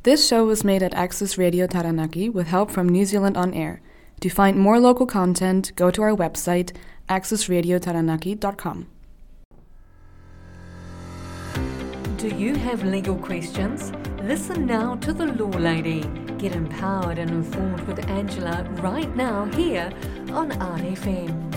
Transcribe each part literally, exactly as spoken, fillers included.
This show was made at Access Radio Taranaki with help from New Zealand On Air. To find more local content, go to our website, access radio taranaki dot com. Do you have legal questions? Listen now to The Law Lady. Get empowered and informed with Angela right now here on R F M.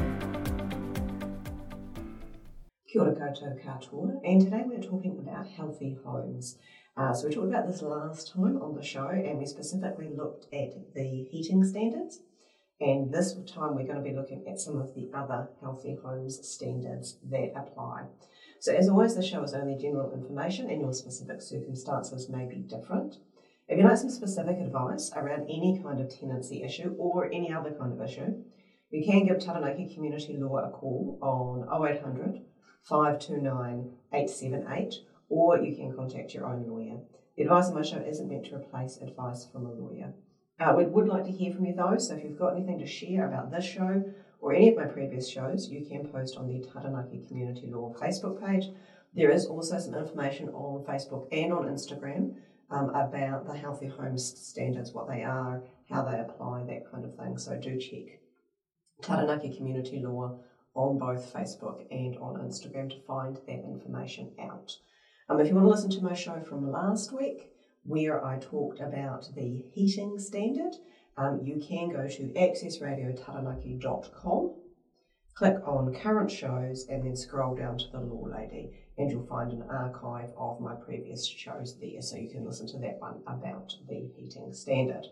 Kia ora koutou katoa, and today we're talking about healthy homes. Uh, so we talked about this last time on the show, and we specifically looked at the heating standards, and this time we're going to be looking at some of the other healthy homes standards that apply. So as always, the show is only general information and your specific circumstances may be different. If you'd like some specific advice around any kind of tenancy issue or any other kind of issue, you can give Taranaki Community Law a call on oh eight hundred, five two nine, eight seven eight, or you can contact your own lawyer. The advice on my show isn't meant to replace advice from a lawyer. Uh, we would like to hear from you though, so if you've got anything to share about this show or any of my previous shows, you can post on the Taranaki Community Law Facebook page. There is also some information on Facebook and on Instagram um, about the healthy homes standards, what they are, how they apply, that kind of thing. So do check Taranaki Community Law on both Facebook and on Instagram to find that information out. Um, if you want to listen to my show from last week, where I talked about the heating standard, um, you can go to access radio taranaki dot com, click on current shows, and then scroll down to the Law Lady, and you'll find an archive of my previous shows there, so you can listen to that one about the heating standard.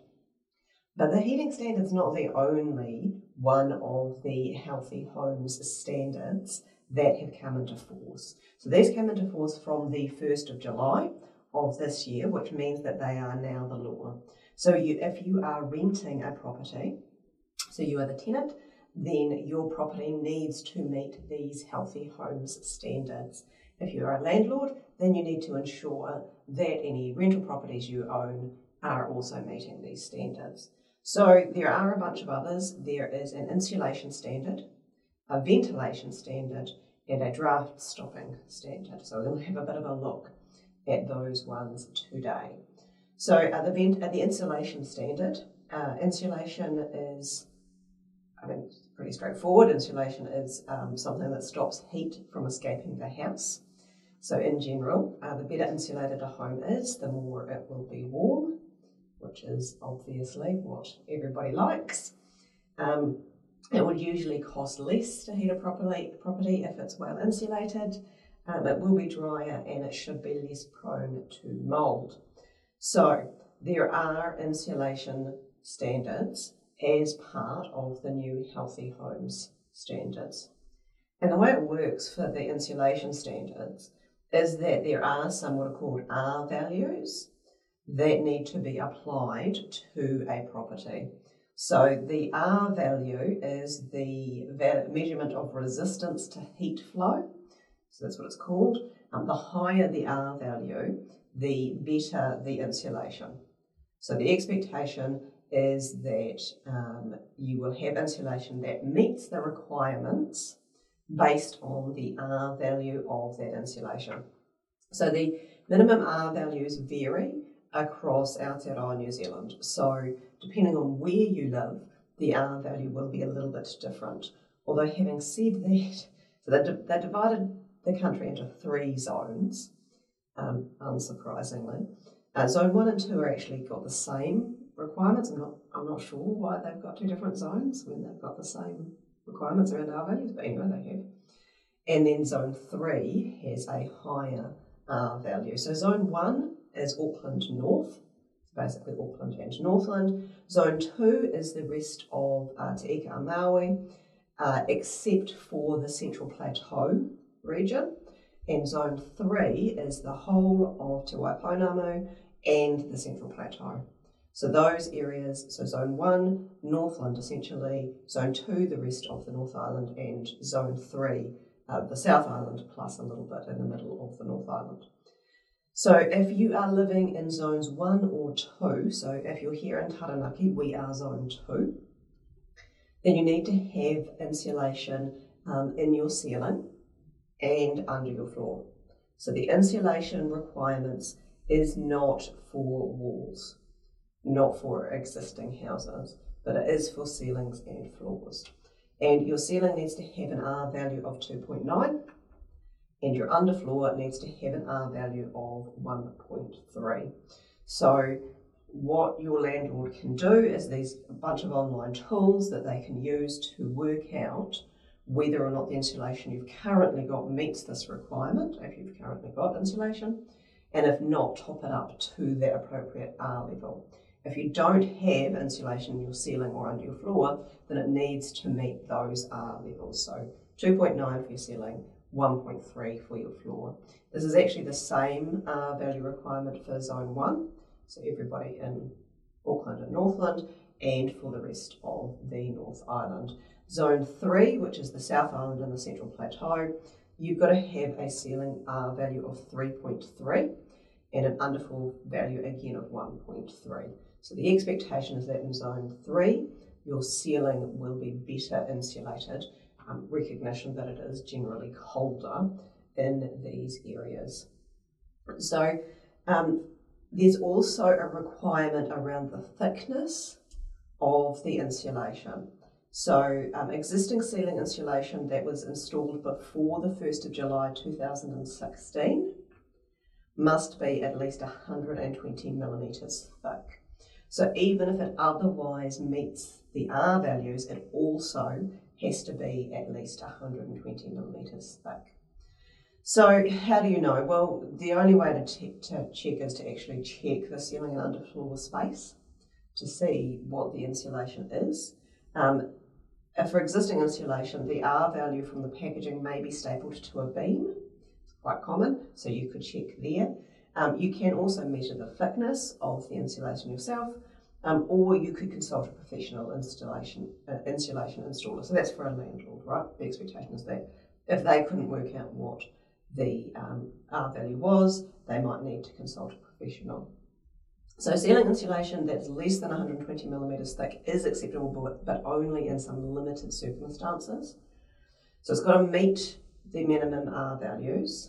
But the heating standard is not the only one of the healthy homes standards that have come into force. So these come into force from the first of July of this year, which means that they are now the law. So you, if you are renting a property, so you are the tenant, then your property needs to meet these healthy homes standards. If you are a landlord, then you need to ensure that any rental properties you own are also meeting these standards. So there are a bunch of others. There is an insulation standard, a ventilation standard, and a draft stopping standard. So we're going to have a bit of a look at those ones today. So uh, the, vent, uh, the insulation standard, uh, insulation is, I mean, it's pretty straightforward. Insulation is um, something that stops heat from escaping the house. So in general, uh, the better insulated a home is, the more it will be warm, which is obviously what everybody likes. Um, it would usually cost less to heat a properly, property if it's well insulated. Um, it will be drier and it should be less prone to mould. So there are insulation standards as part of the new Healthy Homes standards. And the way it works for the insulation standards is that there are some what are called R values that need to be applied to a property. So the R value is the measurement of resistance to heat flow. So that's what it's called. Um, the higher the R value, the better the insulation. So the expectation is that um, you will have insulation that meets the requirements based on the R value of that insulation. So the minimum R values vary across Aotearoa New Zealand. So depending on where you live, the R value will be a little bit different. Although having said that, so they, di- they divided the country into three zones, um, unsurprisingly. Uh, zone one and two are actually got the same requirements. I'm not, I'm not sure why they've got two different zones when they've got the same requirements around R values, but anyway, they have. And then zone three has a higher R value. So zone one is Auckland North, basically Auckland and Northland. Zone two is the rest of uh, Te Ika a Maui, uh, except for the Central Plateau region. And zone three is the whole of Te Waipounamu and the Central Plateau. So those areas, so zone one, Northland essentially, zone two, the rest of the North Island, and zone three, uh, the South Island, plus a little bit in the middle of the North Island. So if you are living in zones one or two, so if you're here in Taranaki, we are zone two, then you need to have insulation um, in your ceiling and under your floor. So the insulation requirements is not for walls, not for existing houses, but it is for ceilings and floors. And your ceiling needs to have an R value of two point nine, and your underfloor needs to have an R value of one point three. So what your landlord can do is there's a bunch of online tools that they can use to work out whether or not the insulation you've currently got meets this requirement, if you've currently got insulation, and if not, top it up to that appropriate R level. If you don't have insulation in your ceiling or under your floor, then it needs to meet those R levels. So two point nine for your ceiling, one point three for your floor. This is actually the same R value requirement for Zone one, so everybody in Auckland and Northland, and for the rest of the North Island. Zone three, which is the South Island and the Central Plateau, you've got to have a ceiling R value of three point three and an underfloor value again of one point three. So the expectation is that in Zone three, your ceiling will be better insulated, um, recognition that it is generally colder in these areas. So um, there's also a requirement around the thickness of the insulation. So um, existing ceiling insulation that was installed before the first of July two thousand sixteen must be at least one hundred twenty millimetres thick. So even if it otherwise meets the R values, it also has to be at least one hundred twenty millimetres thick. So how do you know? Well, the only way to, te- to check is to actually check the ceiling and underfloor space to see what the insulation is. Um, For existing insulation, the R value from the packaging may be stapled to a beam. It's quite common, so you could check there. Um, you can also measure the thickness of the insulation yourself, um, or you could consult a professional installation uh, insulation installer. So that's for a landlord, right? The expectation is that if they couldn't work out what the um, R value was, they might need to consult a professional. So ceiling insulation that's less than one hundred twenty millimetres thick is acceptable, but only in some limited circumstances. So it's got to meet the minimum R values,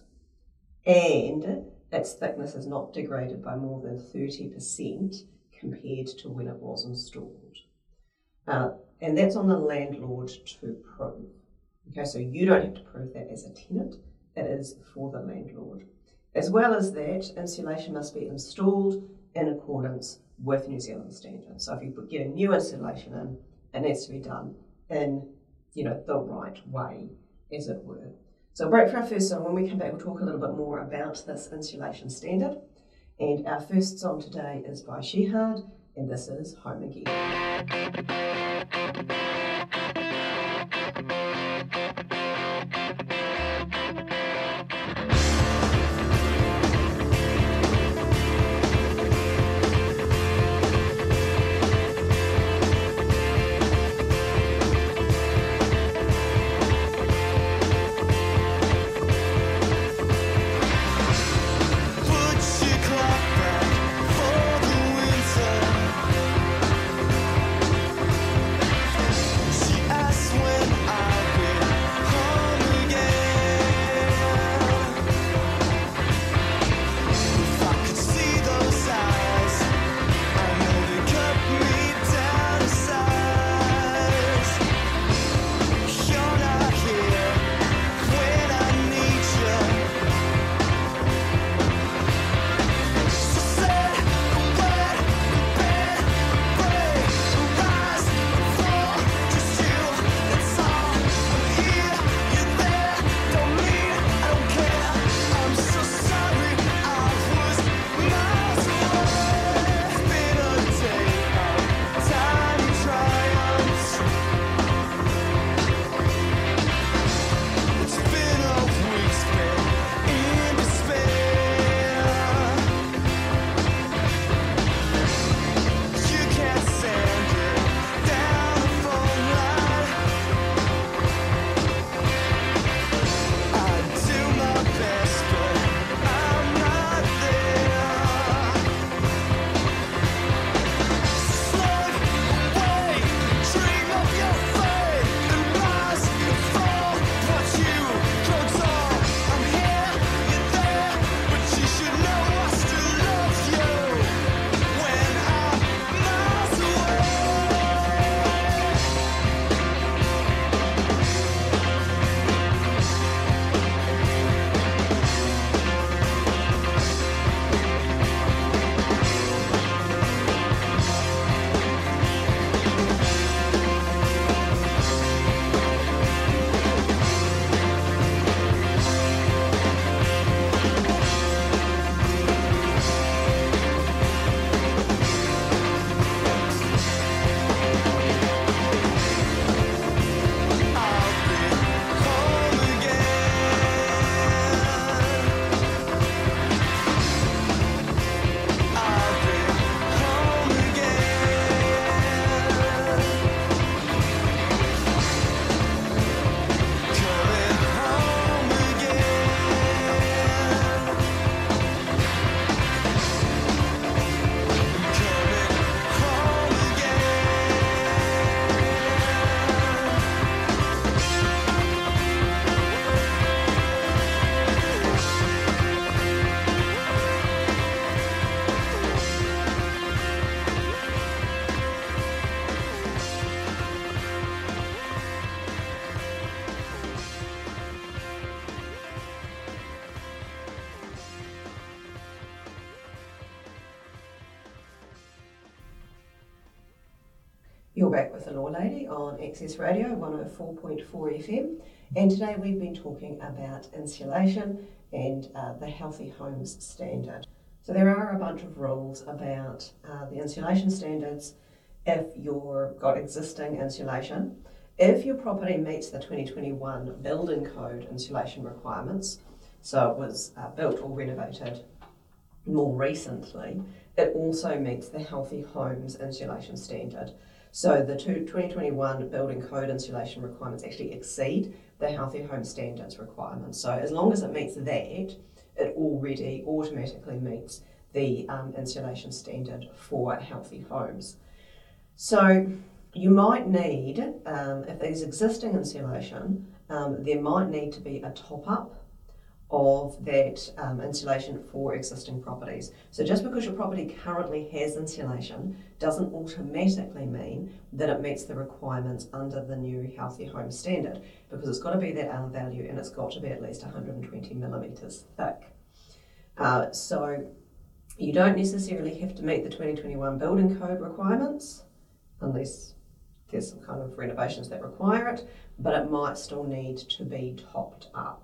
and its thickness is not degraded by more than thirty percent compared to when it was installed. Uh, and that's on the landlord to prove. Okay, so you don't have to prove that as a tenant, it is for the landlord. As well as that, insulation must be installed in accordance with New Zealand standards. So if you get a new insulation in, it needs to be done in, you know, the right way, as it were. So we'll break for our first song. When we come back, we'll talk a little bit more about this insulation standard. And our first song today is by Shehad, and this is Home Again. She You're back with the Law Lady on Access Radio one oh four point four F M, and today we've been talking about insulation and uh, the Healthy Homes Standard. So there are a bunch of rules about uh, the insulation standards if you've got existing insulation. If your property meets the twenty twenty-one Building Code insulation requirements, so it was uh, built or renovated more recently, it also meets the Healthy Homes insulation standard. So the twenty twenty-one Building Code insulation requirements actually exceed the Healthy Home Standards requirements. So as long as it meets that, it already automatically meets the um, insulation standard for healthy homes. So you might need, um, if there's existing insulation, um, there might need to be a top-up of that um, insulation for existing properties. So just because your property currently has insulation doesn't automatically mean that it meets the requirements under the new Healthy Home Standard, because it's got to be that R value and it's got to be at least one hundred twenty millimetres thick. Uh, so you don't necessarily have to meet the twenty twenty-one Building Code requirements unless there's some kind of renovations that require it, but it might still need to be topped up.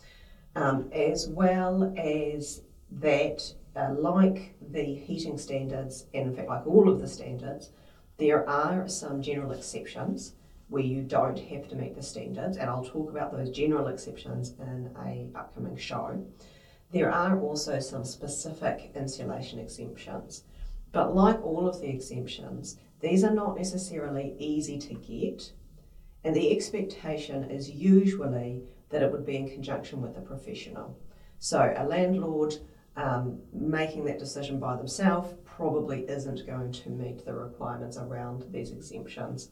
Um, as well as that, uh, like the heating standards, and in fact like all of the standards, there are some general exceptions where you don't have to meet the standards, and I'll talk about those general exceptions in a upcoming show. There are also some specific insulation exemptions, but like all of the exemptions, these are not necessarily easy to get, and the expectation is usually that it would be in conjunction with a professional. So a landlord um, making that decision by themselves probably isn't going to meet the requirements around these exemptions.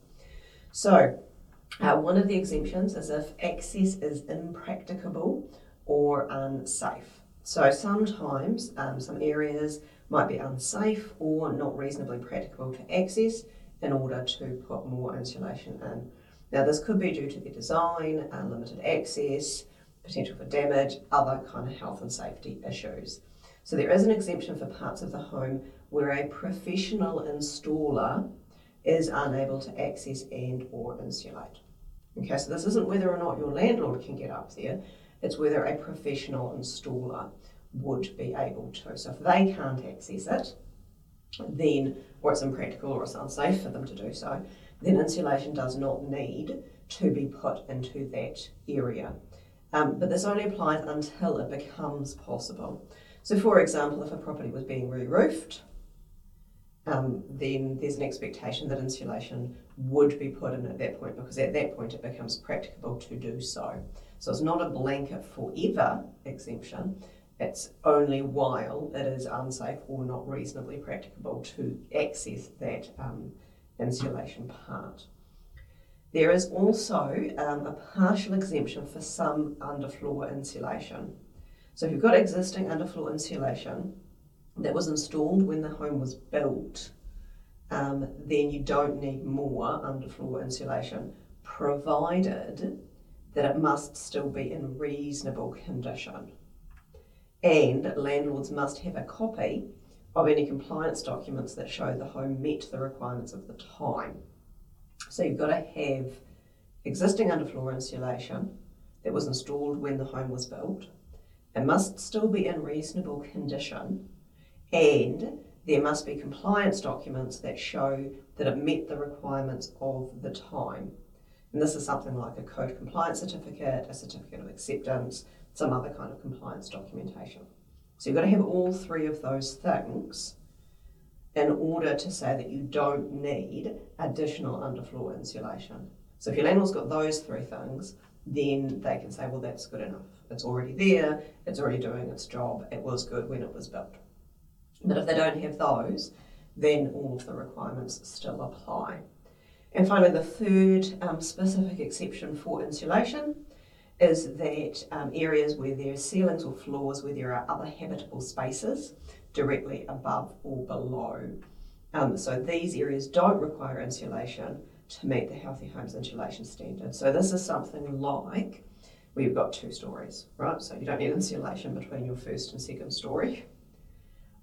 So uh, one of the exemptions is if access is impracticable or unsafe. So sometimes um, some areas might be unsafe or not reasonably practicable to access in order to put more insulation in. Now this could be due to the design, uh, limited access, potential for damage, other kind of health and safety issues. So there is an exemption for parts of the home where a professional installer is unable to access and or insulate. Okay, so this isn't whether or not your landlord can get up there, it's whether a professional installer would be able to. So if they can't access it, then, or it's impractical or it's unsafe for them to do so, then insulation does not need to be put into that area. Um, but this only applies until it becomes possible. So for example, if a property was being re-roofed, um, then there's an expectation that insulation would be put in at that point, because at that point it becomes practicable to do so. So it's not a blanket forever exemption, it's only while it is unsafe or not reasonably practicable to access that um, insulation part. There is also um, a partial exemption for some underfloor insulation. So if you've got existing underfloor insulation that was installed when the home was built, um, then you don't need more underfloor insulation, provided that it must still be in reasonable condition. And landlords must have a copy of any compliance documents that show the home met the requirements of the time. So you've got to have existing underfloor insulation that was installed when the home was built. It must still be in reasonable condition, and there must be compliance documents that show that it met the requirements of the time. And this is something like a code compliance certificate, a certificate of acceptance, some other kind of compliance documentation. So you've got to have all three of those things in order to say that you don't need additional underfloor insulation. So if your landlord's got those three things, then they can say, well, that's good enough. It's already there, it's already doing its job, it was good when it was built. But if they don't have those, then all of the requirements still apply. And finally, the third um, specific exception for insulation is that um, areas where there are ceilings or floors where there are other habitable spaces directly above or below. Um, so these areas don't require insulation to meet the Healthy Homes insulation standard. So this is something like where you've got two stories, right? So you don't need insulation between your first and second story.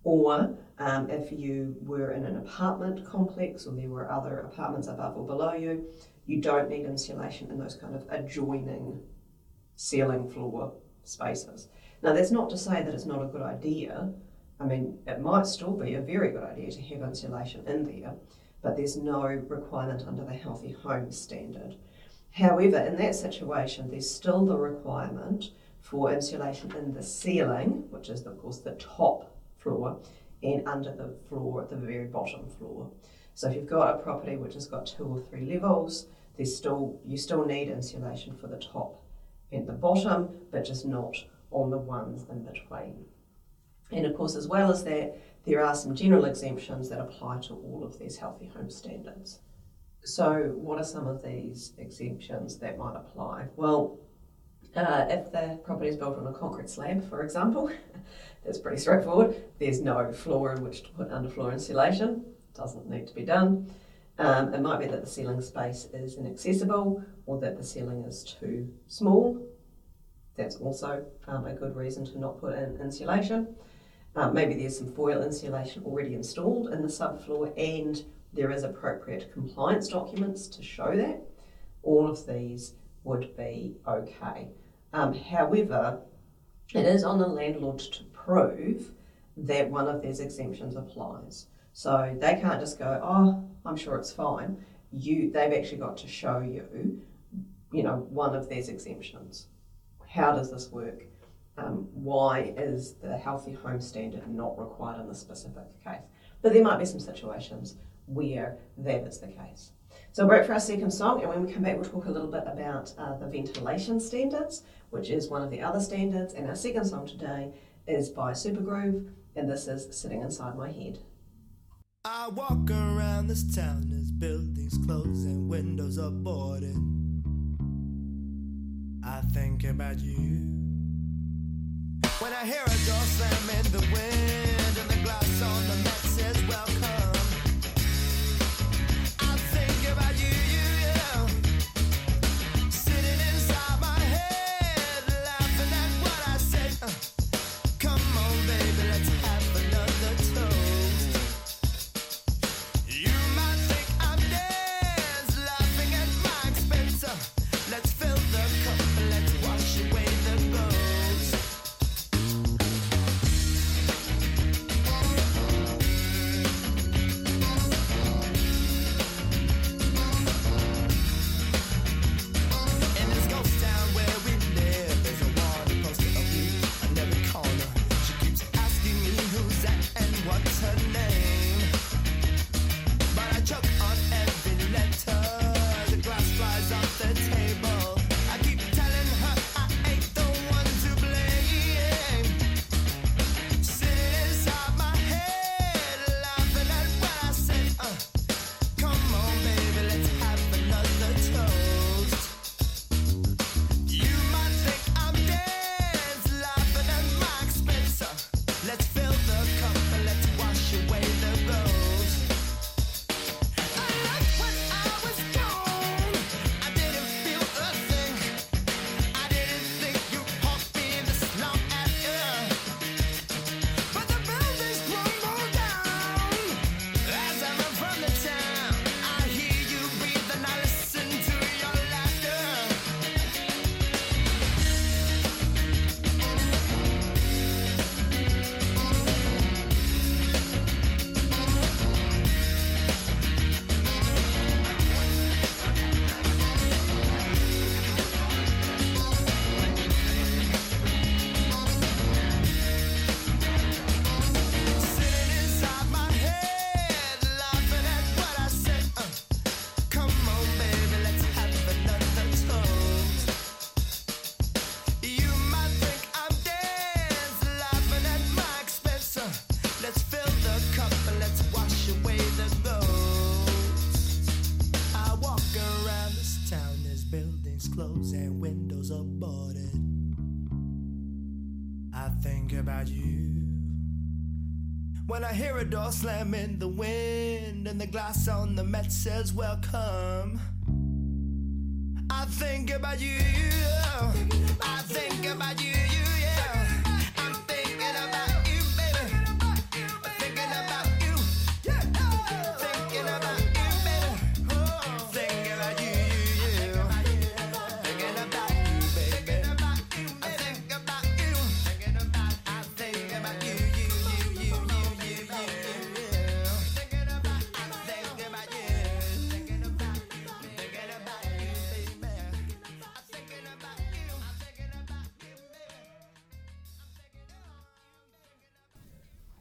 Or um, if you were in an apartment complex or there were other apartments above or below you, you don't need insulation in those kind of adjoining ceiling floor spaces. Now, that's not to say that it's not a good idea. I mean, it might still be a very good idea to have insulation in there, but there's no requirement under the Healthy Homes Standard. However, in that situation, there's still the requirement for insulation in the ceiling, which is, of course, the top floor, and under the floor at the very bottom floor. So if you've got a property which has got two or three levels, there's still you still need insulation for the top and the bottom, but just not on the ones in between. And of course, as well as that, there are some general exemptions that apply to all of these Healthy Home Standards. So what are some of these exemptions that might apply? Well, uh, if the property is built on a concrete slab, for example, that's pretty straightforward. There's no floor in which to put underfloor insulation. Doesn't need to be done. Um, it might be that the ceiling space is inaccessible or that the ceiling is too small. That's also um, a good reason to not put in insulation. Um, maybe there's some foil insulation already installed in the subfloor and there is appropriate compliance documents to show that. All of these would be okay. Um, however, it is on the landlord to prove that one of these exemptions applies. So they can't just go, oh, I'm sure it's fine. You, they've actually got to show you, you know, one of these exemptions. How does this work? Um, why is the Healthy Home Standard not required in this specific case? But there might be some situations where that is the case. So we're break for our second song, and when we come back we'll talk a little bit about uh, the ventilation standards, which is one of the other standards, and our second song today is by Supergroove, and this is Sitting Inside My Head. I walk around this town as buildings close and windows are boarded. I think about you. When I hear a door slam in the wind and the glass on the mat says welcome, I think about you, you, you. Sitting inside my head, laughing at what I said. Uh, come on, baby, let's have another toast. You might think I'm dead, laughing at my expense. Uh, let's fill the cup, let's wash away the ghost. Closed and windows are boarded. I think about you. When I hear a door slam in the wind and the glass on the mat says welcome, I think about you. I think about you, you, yeah. I'm thinking about you, baby.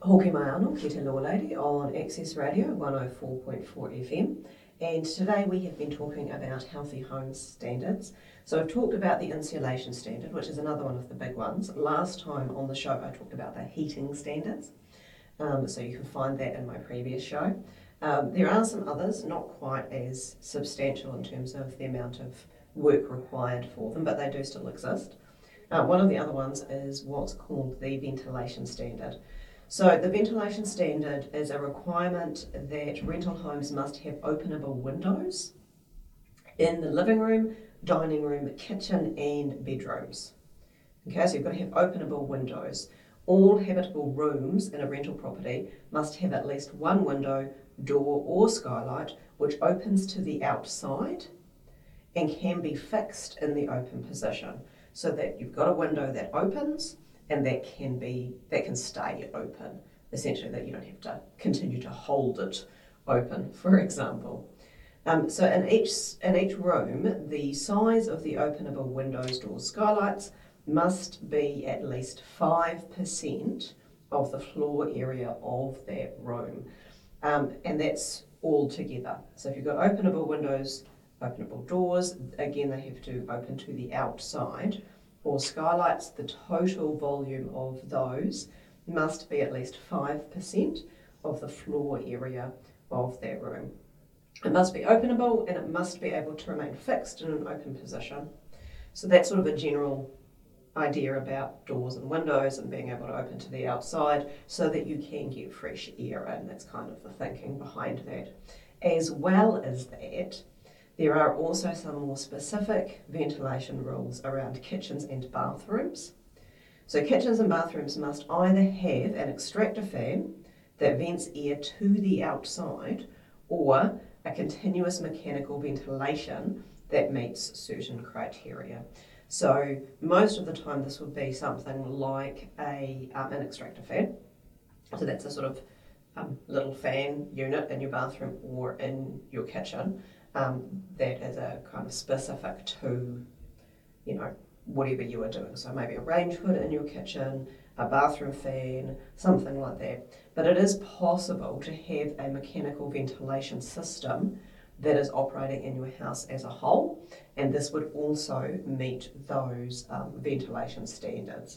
Hoki mai anō, ki te Law Lady on Access Radio one oh four point four F M, and today we have been talking about healthy home standards. So I've talked about the insulation standard, which is another one of the big ones. Last time on the show I talked about the heating standards, um, so you can find that in my previous show. Um, there are some others, not quite as substantial in terms of the amount of work required for them, but they do still exist. Uh, one of the other ones is what's called the ventilation standard. So the ventilation standard is a requirement that rental homes must have openable windows in the living room, dining room, kitchen and bedrooms. Okay, so you've got to have openable windows. All habitable rooms in a rental property must have at least one window, door or skylight which opens to the outside and can be fixed in the open position, so that you've got a window that opens and that can be that can stay open, essentially, that you don't have to continue to hold it open, for example. Um, so in each in each room, the size of the openable windows, doors, skylights must be at least five percent of the floor area of that room, um, and that's all together. So if you've got openable windows, openable doors, again they have to open to the outside, or skylights, the total volume of those must be at least five percent of the floor area of that room. It must be openable and it must be able to remain fixed in an open position. So that's sort of a general idea about doors and windows and being able to open to the outside so that you can get fresh air in. That's kind of the thinking behind that. As well as that, there are also some more specific ventilation rules around kitchens and bathrooms. So kitchens and bathrooms must either have an extractor fan that vents air to the outside, or a continuous mechanical ventilation that meets certain criteria. So most of the time this would be something like a um, an extractor fan. So that's a sort of um, little fan unit in your bathroom or in your kitchen. Um, that is a kind of specific to, you know, whatever you are doing. So maybe a range hood in your kitchen, a bathroom fan, something like that. But it is possible to have a mechanical ventilation system that is operating in your house as a whole, and this would also meet those um, ventilation standards.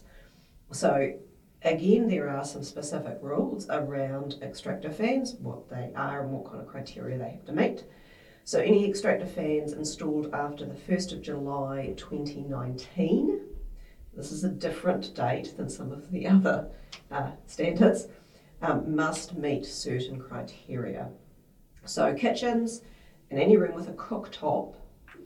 So again, there are some specific rules around extractor fans, what they are and what kind of criteria they have to meet. So any extractor fans installed after the first of July twenty nineteen, this is a different date than some of the other uh, standards, um, must meet certain criteria. So kitchens and any room with a cooktop,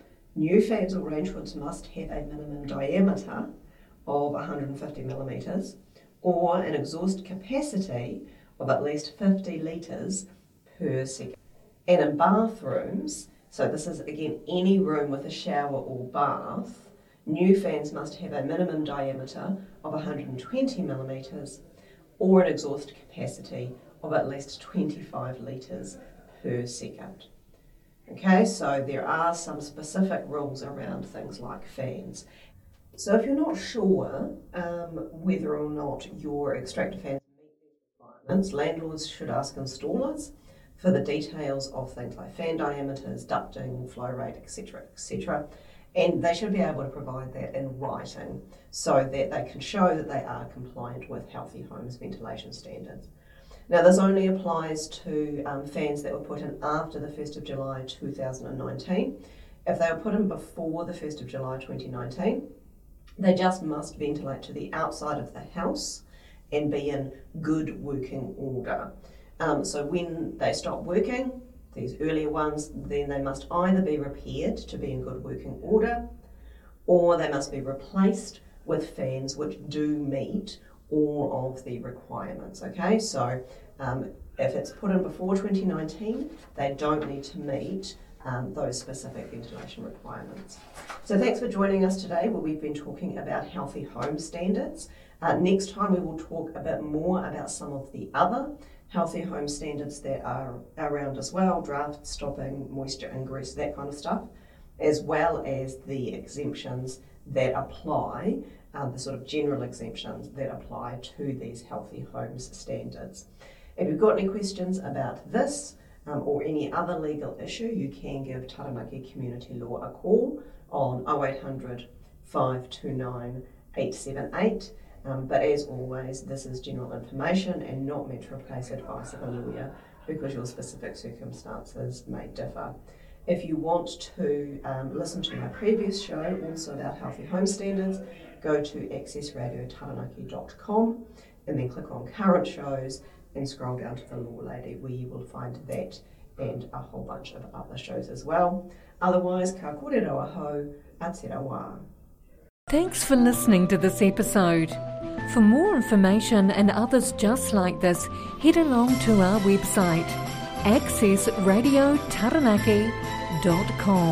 new fans or range hoods must have a minimum diameter of one hundred fifty millimetres or an exhaust capacity of at least fifty litres per second. And in bathrooms, so this is again any room with a shower or bath, new fans must have a minimum diameter of one hundred twenty millimetres or an exhaust capacity of at least twenty-five litres per second. Okay, so there are some specific rules around things like fans. So if you're not sure um, whether or not your extractor fans meet these requirements, landlords should ask installers for the details of things like fan diameters, ducting, flow rate, et cetera, et cetera. And they should be able to provide that in writing so that they can show that they are compliant with Healthy Homes ventilation standards. Now this only applies to um, fans that were put in after the first of July two thousand nineteen. If they were put in before the first of July twenty nineteen, they just must ventilate to the outside of the house and be in good working order. Um, so when they stop working, these earlier ones, then they must either be repaired to be in good working order, or they must be replaced with fans which do meet all of the requirements. Okay, so um, if it's put in before twenty nineteen, they don't need to meet um, those specific ventilation requirements. So thanks for joining us today, where we've been talking about healthy home standards. Uh, next time we will talk a bit more about some of the other healthy home standards that are around as well, draft stopping, moisture ingress, that kind of stuff, as well as the exemptions that apply um, the sort of general exemptions that apply to these healthy homes standards. If you've got any questions about this um, or any other legal issue, you can give Taranaki Community Law a call on oh eight hundred, five two nine, eight seven eight. Um, but as always, this is general information and not meant to replace advice of a lawyer because your specific circumstances may differ. If you want to um, listen to my previous show, also about healthy home standards, go to access radio taranaki dot com and then click on current shows and scroll down to the Law Lady, where you will find that and a whole bunch of other shows as well. Otherwise, ka kōrero aho, a te rawa. Thanks for listening to this episode. For more information and others just like this, head along to our website, access radio taranaki dot com.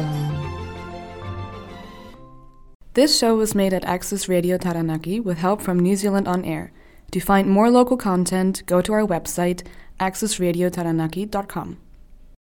This show was made at Access Radio Taranaki with help from New Zealand On Air. To find more local content, go to our website, access radio taranaki dot com.